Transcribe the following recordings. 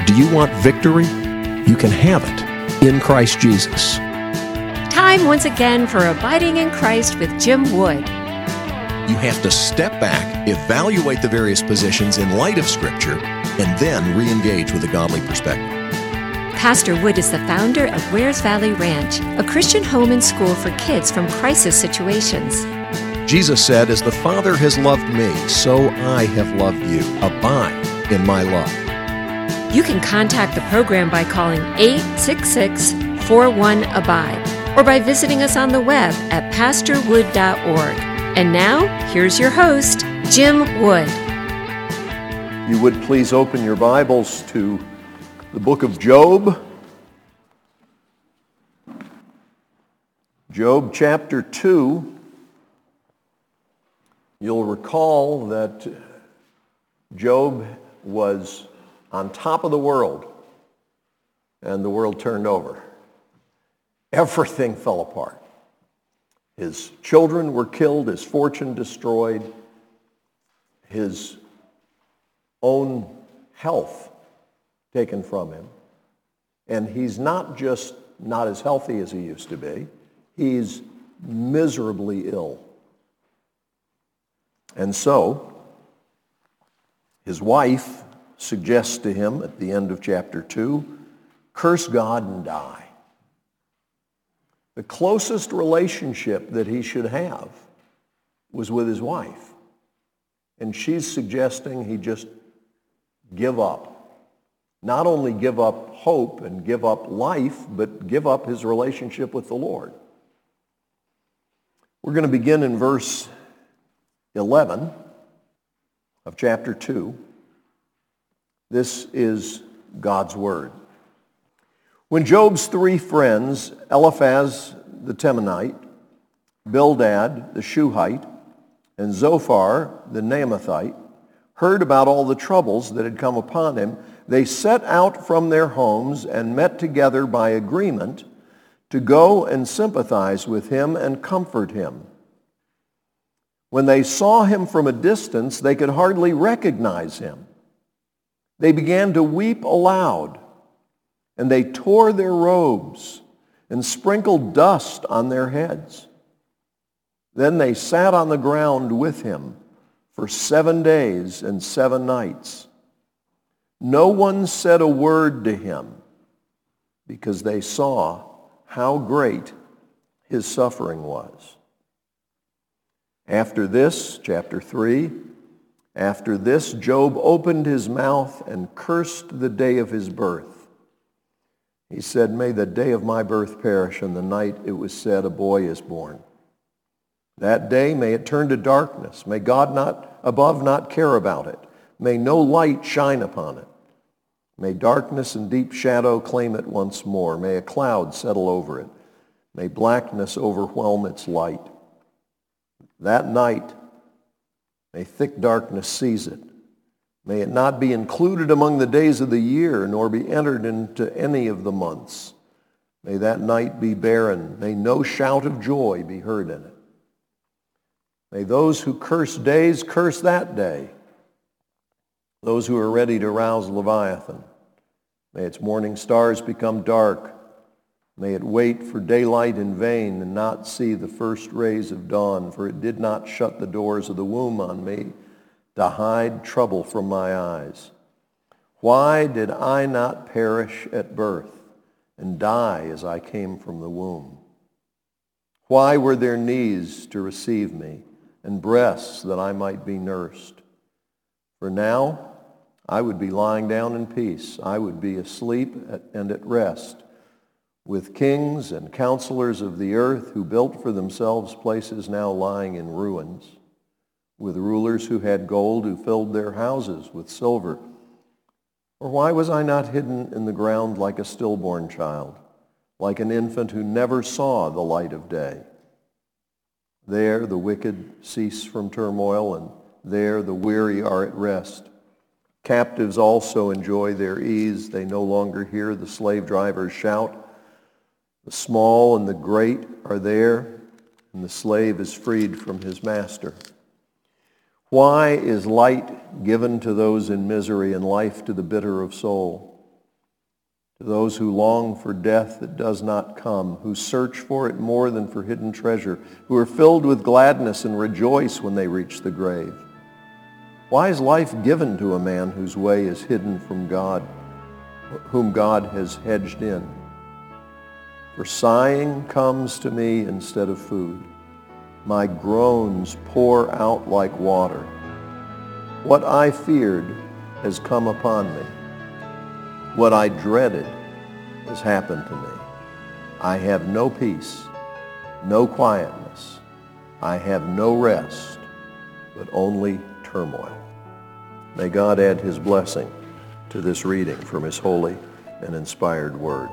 Do you want victory? You can have it in Christ Jesus. Time once again for Abiding in Christ with Jim Wood. You have to step back, evaluate the various positions in light of Scripture, and then re-engage with a godly perspective. Pastor Wood is the founder of Wares Valley Ranch, a Christian home and school for kids from crisis situations. Jesus said, "As the Father has loved me, so I have loved you. Abide in my love." You can contact the program by calling 866-41-ABIDE or by visiting us on the web at pastorwood.org. And now, here's your host, Jim Wood. You would please open your Bibles to the book of Job. Job chapter 2. You'll recall that Job was on top of the world, and the world turned over. Everything fell apart. His children were killed, his fortune destroyed, his own health taken from him. And he's not just not as healthy as he used to be, he's miserably ill. And so, his wife suggests to him at the end of chapter 2, curse God and die. The closest relationship that he should have was with his wife. And she's suggesting he just give up. Not only give up hope and give up life, but give up his relationship with the Lord. We're going to begin in verse 11 of chapter 2. This is God's word. When Job's three friends, Eliphaz the Temanite, Bildad the Shuhite, and Zophar the Naamathite, heard about all the troubles that had come upon him, they set out from their homes and met together by agreement to go and sympathize with him and comfort him. When they saw him from a distance, they could hardly recognize him. They began to weep aloud, and they tore their robes and sprinkled dust on their heads. Then they sat on the ground with him for 7 days and 7 nights. No one said a word to him because they saw how great his suffering was. After this, chapter 3, after this, Job opened his mouth and cursed the day of his birth. He said, "May the day of my birth perish, and the night it was said, a boy is born. That day may it turn to darkness. May God above not care about it. May no light shine upon it. May darkness and deep shadow claim it once more. May a cloud settle over it. May blackness overwhelm its light. That night, may thick darkness seize it. May it not be included among the days of the year, nor be entered into any of the months. May that night be barren. May no shout of joy be heard in it. May those who curse days curse that day. Those who are ready to rouse Leviathan. May its morning stars become dark. May it wait for daylight in vain and not see the first rays of dawn, for it did not shut the doors of the womb on me to hide trouble from my eyes. Why did I not perish at birth and die as I came from the womb? Why were there knees to receive me and breasts that I might be nursed? For now I would be lying down in peace. I would be asleep and at rest, with kings and counselors of the earth who built for themselves places now lying in ruins, with rulers who had gold, who filled their houses with silver. Or why was I not hidden in the ground like a stillborn child, like an infant who never saw the light of day? There the wicked cease from turmoil, and there the weary are at rest. Captives also enjoy their ease. They no longer hear the slave drivers shout. The small and the great are there, and the slave is freed from his master. Why is light given to those in misery and life to the bitter of soul? To those who long for death that does not come, who search for it more than for hidden treasure, who are filled with gladness and rejoice when they reach the grave. Why is life given to a man whose way is hidden from God, whom God has hedged in? For sighing comes to me instead of food. My groans pour out like water. What I feared has come upon me. What I dreaded has happened to me. I have no peace, no quietness. I have no rest, but only turmoil. May God add his blessing to this reading from his holy and inspired word.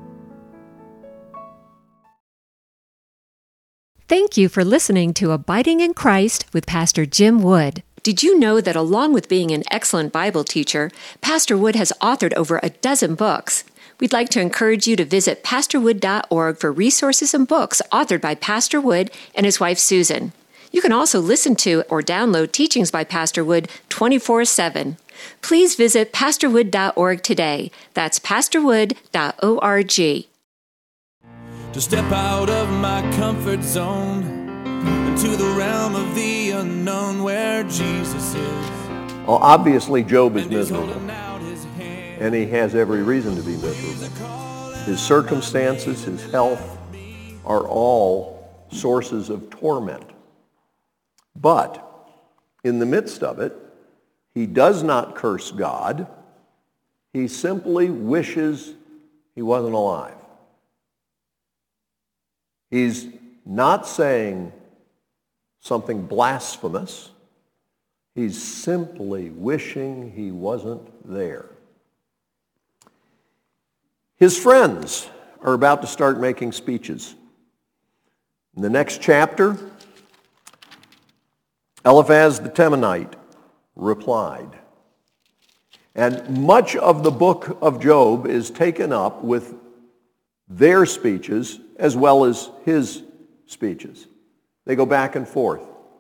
Thank you for listening to Abiding in Christ with Pastor Jim Wood. Did you know that along with being an excellent Bible teacher, Pastor Wood has authored over a dozen books? We'd like to encourage you to visit pastorwood.org for resources and books authored by Pastor Wood and his wife Susan. You can also listen to or download teachings by Pastor Wood 24/7. Please visit pastorwood.org today. That's pastorwood.org. To step out of my comfort zone into the realm of the unknown where Jesus is. Well, obviously Job is miserable, and he has every reason to be miserable. His circumstances, his health are all sources of torment. But in the midst of it, he does not curse God. He simply wishes he wasn't alive. He's not saying something blasphemous. He's simply wishing he wasn't there. His friends are about to start making speeches. In the next chapter, Eliphaz the Temanite replied. And much of the book of Job is taken up with their speeches as well as his speeches. They go back and forth.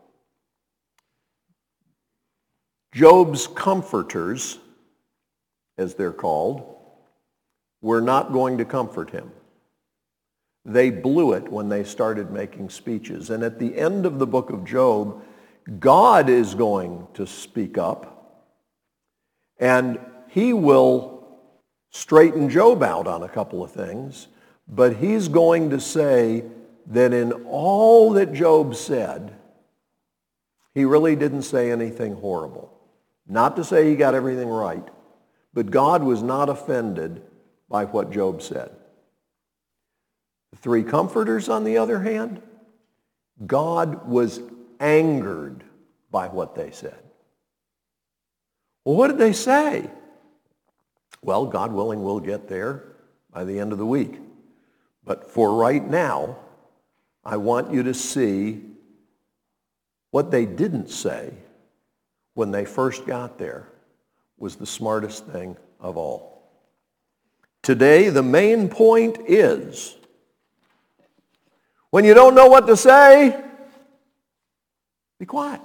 Job's comforters, as they're called, were not going to comfort him. They blew it when they started making speeches. And at the end of the book of Job, God is going to speak up, and he will straighten Job out on a couple of things, but he's going to say that in all that Job said, he really didn't say anything horrible. Not to say he got everything right, but God was not offended by what Job said. The three comforters, on the other hand, God was angered by what they said. Well, what did they say? Well, God willing, we'll get there by the end of the week. But for right now, I want you to see what they didn't say when they first got there was the smartest thing of all. Today, the main point is, when you don't know what to say, be quiet.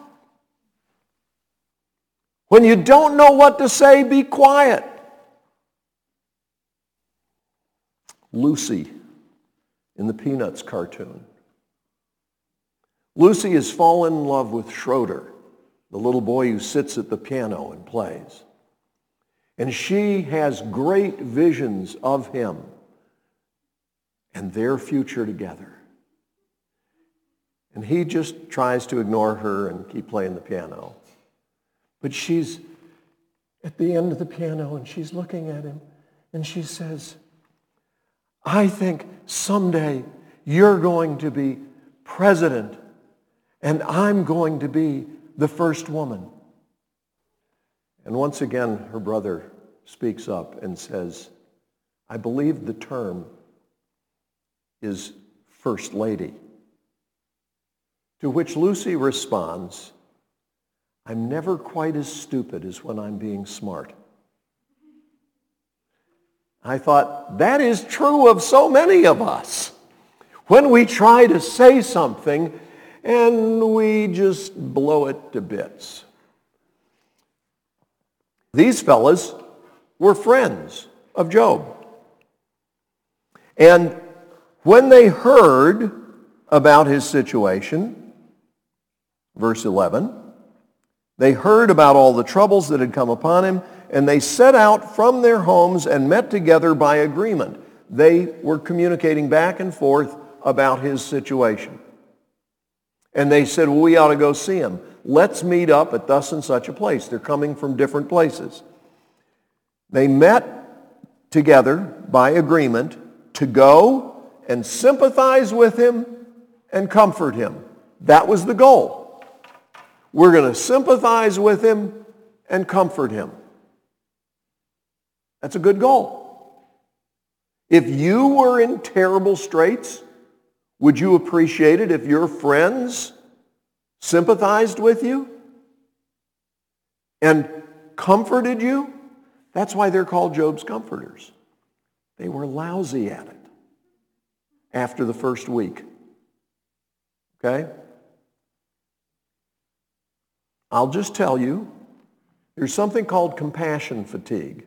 When you don't know what to say, be quiet. Lucy in the Peanuts cartoon. Lucy has fallen in love with Schroeder, the little boy who sits at the piano and plays. And she has great visions of him and their future together. And he just tries to ignore her and keep playing the piano. But she's at the end of the piano and she's looking at him and she says, I think someday you're going to be president and I'm going to be the first woman. And once again, her brother speaks up and says, I believe the term is first lady. To which Lucy responds, I'm never quite as stupid as when I'm being smart. I thought, that is true of so many of us. When we try to say something and we just blow it to bits. These fellas were friends of Job. And when they heard about his situation, verse 11, they heard about all the troubles that had come upon him, and they set out from their homes and met together by agreement. They were communicating back and forth about his situation. And they said, well, we ought to go see him. Let's meet up at thus and such a place. They're coming from different places. They met together by agreement to go and sympathize with him and comfort him. That was the goal. We're going to sympathize with him and comfort him. That's a good goal. If you were in terrible straits, would you appreciate it if your friends sympathized with you and comforted you? That's why they're called Job's comforters. They were lousy at it after the first week. Okay? I'll just tell you, there's something called compassion fatigue.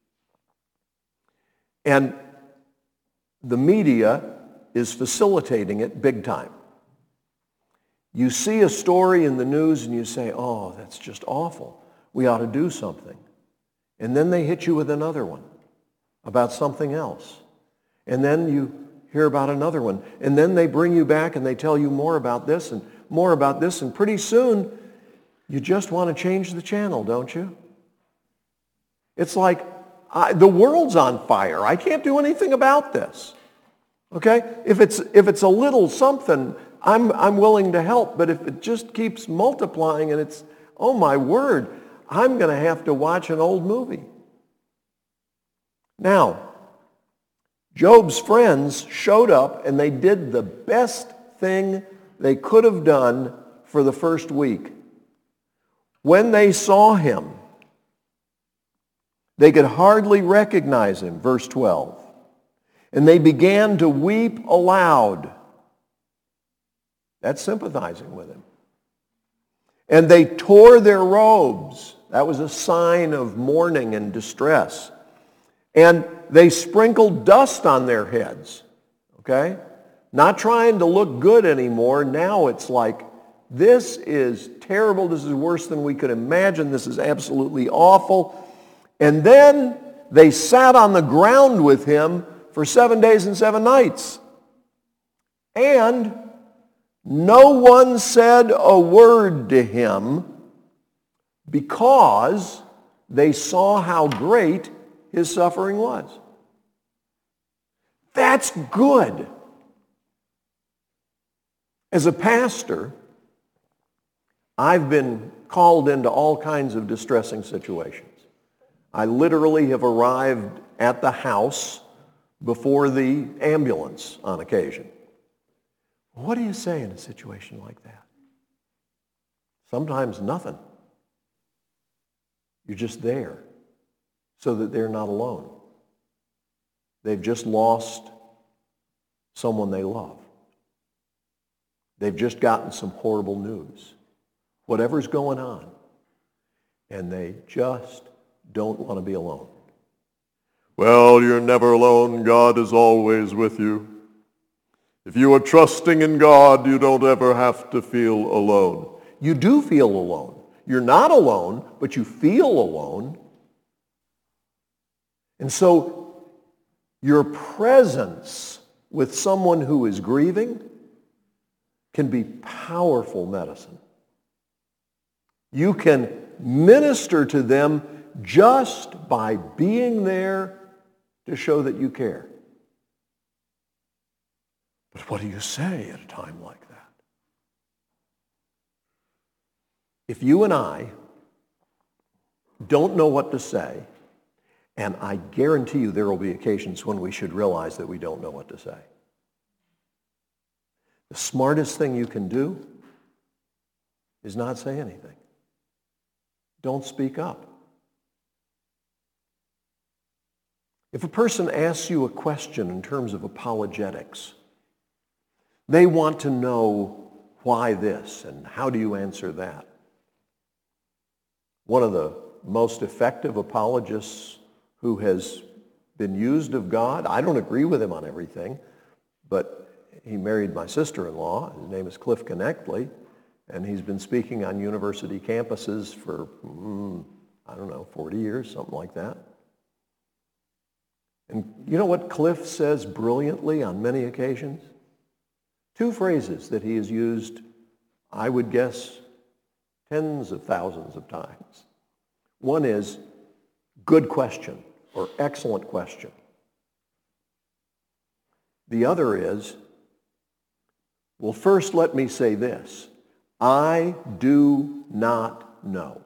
And the media is facilitating it big time. You see a story in the news and you say, oh, that's just awful. We ought to do something. And then they hit you with another one about something else. And then you hear about another one. And then they bring you back and they tell you more about this and more about this. And pretty soon, you just want to change the channel, don't you? It's like, the world's on fire. I can't do anything about this. Okay? If it's a little something, I'm willing to help. But if it just keeps multiplying and it's, oh my word, I'm going to have to watch an old movie. Now, Job's friends showed up and they did the best thing they could have done for the first week. When they saw him, they could hardly recognize him, verse 12. And they began to weep aloud. That's sympathizing with him. And they tore their robes. That was a sign of mourning and distress. And they sprinkled dust on their heads. Okay? Not trying to look good anymore. Now it's like, this is terrible. This is worse than we could imagine. This is absolutely awful. And then they sat on the ground with him for 7 days and 7 nights. And no one said a word to him because they saw how great his suffering was. That's good. As a pastor, I've been called into all kinds of distressing situations. I literally have arrived at the house before the ambulance on occasion. What do you say in a situation like that? Sometimes nothing. You're just there so that they're not alone. They've just lost someone they love. They've just gotten some horrible news. Whatever's going on. And they just don't want to be alone. Well, you're never alone. God is always with you. If you are trusting in God, you don't ever have to feel alone. You do feel alone. You're not alone, but you feel alone. And so your presence with someone who is grieving can be powerful medicine. You can minister to them just by being there to show that you care. But what do you say at a time like that? If you and I don't know what to say, and I guarantee you there will be occasions when we should realize that we don't know what to say, the smartest thing you can do is not say anything. Don't speak up. If a person asks you a question in terms of apologetics, they want to know why this and how do you answer that. One of the most effective apologists who has been used of God. I don't agree with him on everything, but he married my sister-in-law. His name is Cliff Connectley, and he's been speaking on university campuses for, 40 years, something like that. And you know what Cliff says brilliantly on many occasions? Two phrases that he has used, I would guess, tens of thousands of times. One is, good question, or excellent question. The other is, well, first let me say this. I do not know.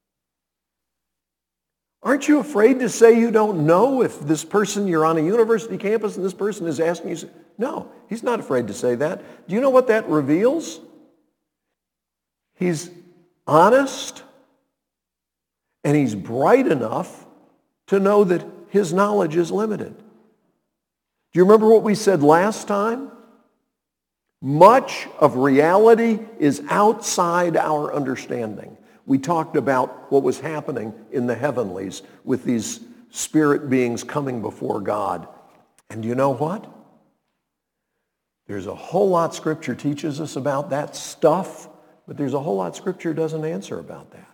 Aren't you afraid to say you don't know if this person, you're on a university campus and this person is asking you? No, he's not afraid to say that. Do you know what that reveals? He's honest and he's bright enough to know that his knowledge is limited. Do you remember what we said last time? Much of reality is outside our understanding. We talked about what was happening in the heavenlies with these spirit beings coming before God. And you know what? There's a whole lot Scripture teaches us about that stuff, but there's a whole lot Scripture doesn't answer about that.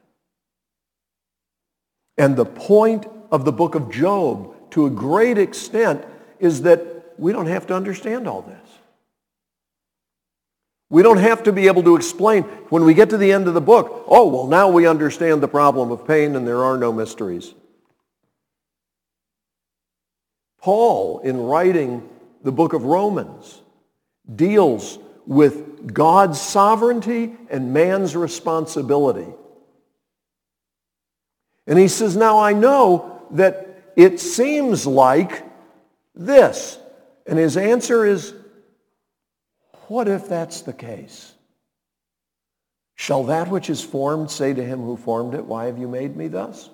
And the point of the book of Job, to a great extent, is that we don't have to understand all this. We don't have to be able to explain when we get to the end of the book, oh, well, now we understand the problem of pain and there are no mysteries. Paul, in writing the book of Romans, deals with God's sovereignty and man's responsibility. And he says, now I know that it seems like this. And his answer is, what if that's the case? Shall that which is formed say to him who formed it, why have you made me thus?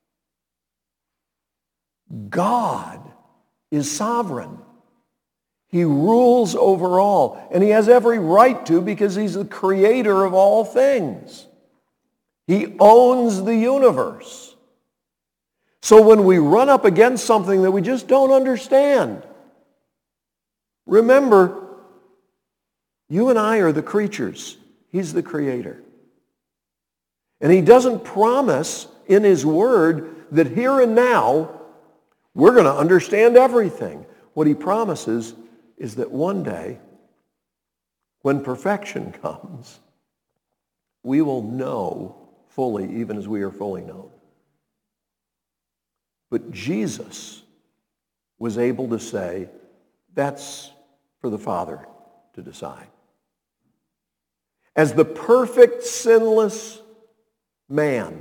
God is sovereign. He rules over all, and he has every right to because he's the creator of all things. He owns the universe. So when we run up against something that we just don't understand, remember, you and I are the creatures. He's the creator. And he doesn't promise in his word that here and now we're going to understand everything. What he promises is that one day, when perfection comes, we will know fully, even as we are fully known. But Jesus was able to say, that's for the Father to decide. As the perfect, sinless man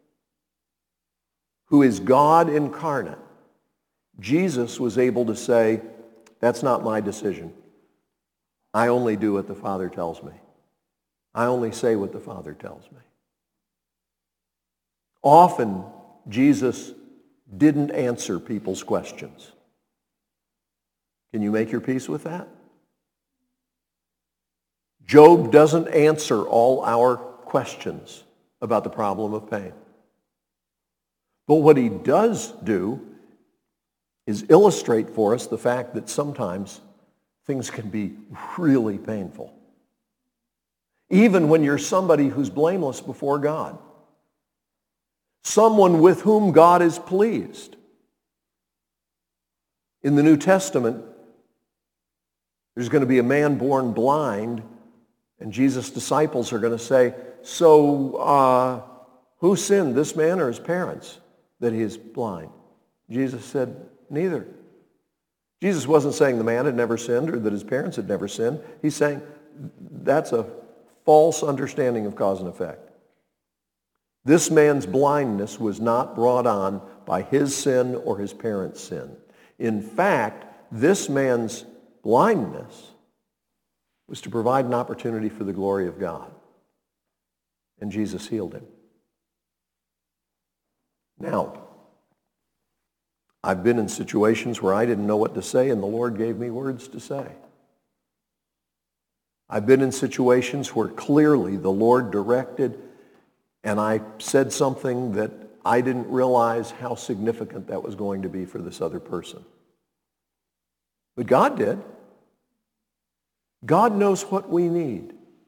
who is God incarnate, Jesus was able to say, that's not my decision. I only do what the Father tells me. I only say what the Father tells me. Often, Jesus didn't answer people's questions. Can you make your peace with that? Job doesn't answer all our questions about the problem of pain. But what he does do is illustrate for us the fact that sometimes things can be really painful. Even when you're somebody who's blameless before God. Someone with whom God is pleased. In the New Testament, there's going to be a man born blind, and Jesus' disciples are going to say, so who sinned, this man or his parents, that he is blind? Jesus said, neither. Jesus wasn't saying the man had never sinned or that his parents had never sinned. He's saying that's a false understanding of cause and effect. This man's blindness was not brought on by his sin or his parents' sin. In fact, this man's blindness was to provide an opportunity for the glory of God. And Jesus healed him. Now, I've been in situations where I didn't know what to say and the Lord gave me words to say. I've been in situations where clearly the Lord directed and I said something that I didn't realize how significant that was going to be for this other person. But God did. God knows what we need.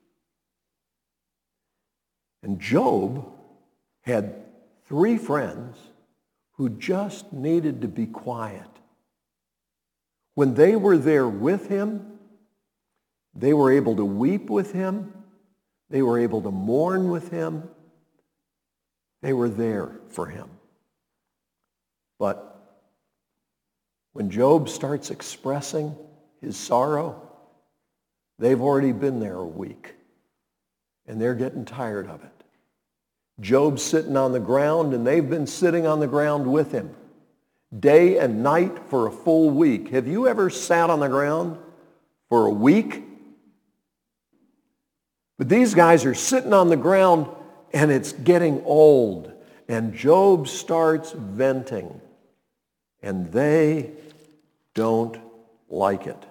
And Job had 3 friends who just needed to be quiet. When they were there with him, they were able to weep with him. They were able to mourn with him. They were there for him. But when Job starts expressing his sorrow, they've already been there a week, and they're getting tired of it. Job's sitting on the ground, and they've been sitting on the ground with him day and night for a full week. Have you ever sat on the ground for a week? But these guys are sitting on the ground, and it's getting old, and Job starts venting, and they don't like it.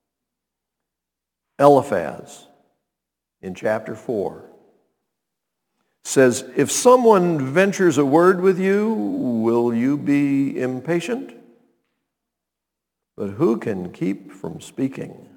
Eliphaz, in chapter 4, says, if someone ventures a word with you, will you be impatient? But who can keep from speaking?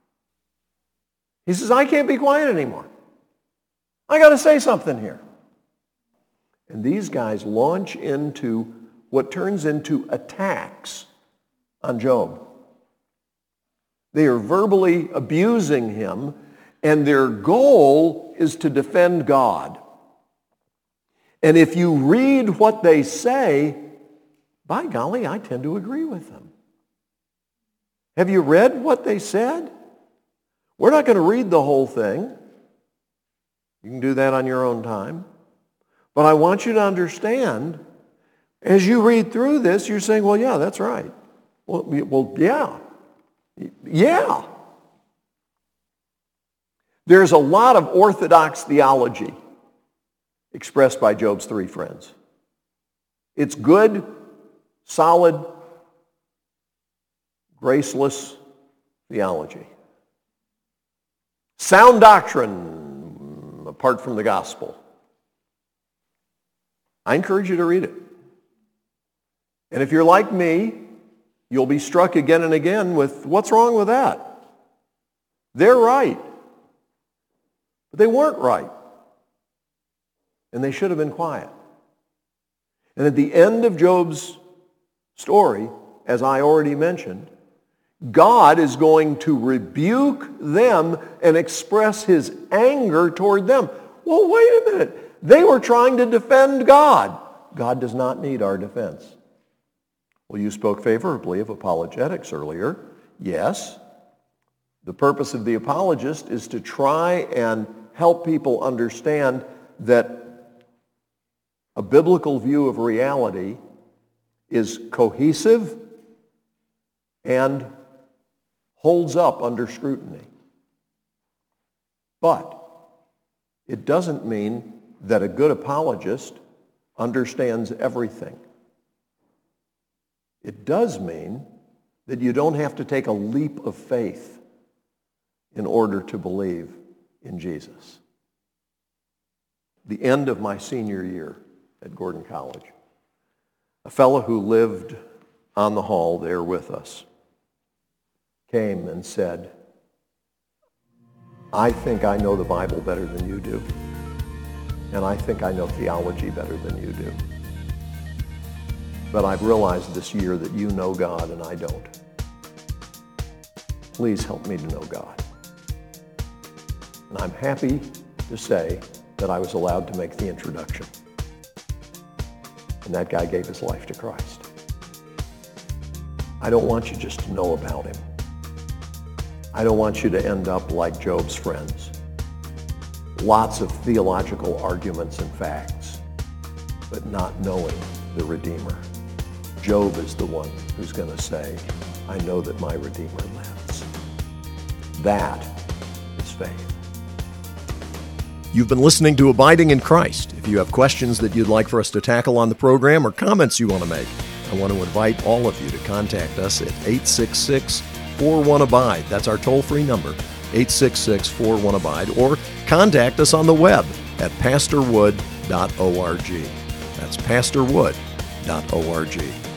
He says, I can't be quiet anymore. I got to say something here. And these guys launch into what turns into attacks on Job. They are verbally abusing him, and their goal is to defend God. And if you read what they say, by golly, I tend to agree with them. Have you read what they said? We're not going to read the whole thing. You can do that on your own time. But I want you to understand, as you read through this, you're saying, well, yeah, that's right. Well, yeah. Yeah. There's a lot of orthodox theology expressed by Job's 3 friends. It's good, solid, graceless theology. Sound doctrine apart from the gospel. I encourage you to read it. And if you're like me, you'll be struck again and again with, what's wrong with that? They're right. But they weren't right. And they should have been quiet. And at the end of Job's story, as I already mentioned, God is going to rebuke them and express his anger toward them. Well, wait a minute. They were trying to defend God. God does not need our defense. Well, you spoke favorably of apologetics earlier. Yes. The purpose of the apologist is to try and help people understand that a biblical view of reality is cohesive and holds up under scrutiny. But it doesn't mean that a good apologist understands everything. It does mean that you don't have to take a leap of faith in order to believe in Jesus. The end of my senior year at Gordon College, a fellow who lived on the hall there with us came and said, I think I know the Bible better than you do, and I think I know theology better than you do. But I've realized this year that you know God and I don't. Please help me to know God. And I'm happy to say that I was allowed to make the introduction. And that guy gave his life to Christ. I don't want you just to know about him. I don't want you to end up like Job's friends. Lots of theological arguments and facts, but not knowing the Redeemer. Job is the one who's going to say, I know that my Redeemer lives. That is faith. You've been listening to Abiding in Christ. If you have questions that you'd like for us to tackle on the program or comments you want to make, I want to invite all of you to contact us at 866-41-ABIDE. That's our toll-free number, 866-41-ABIDE, or contact us on the web at pastorwood.org. That's pastorwood.org.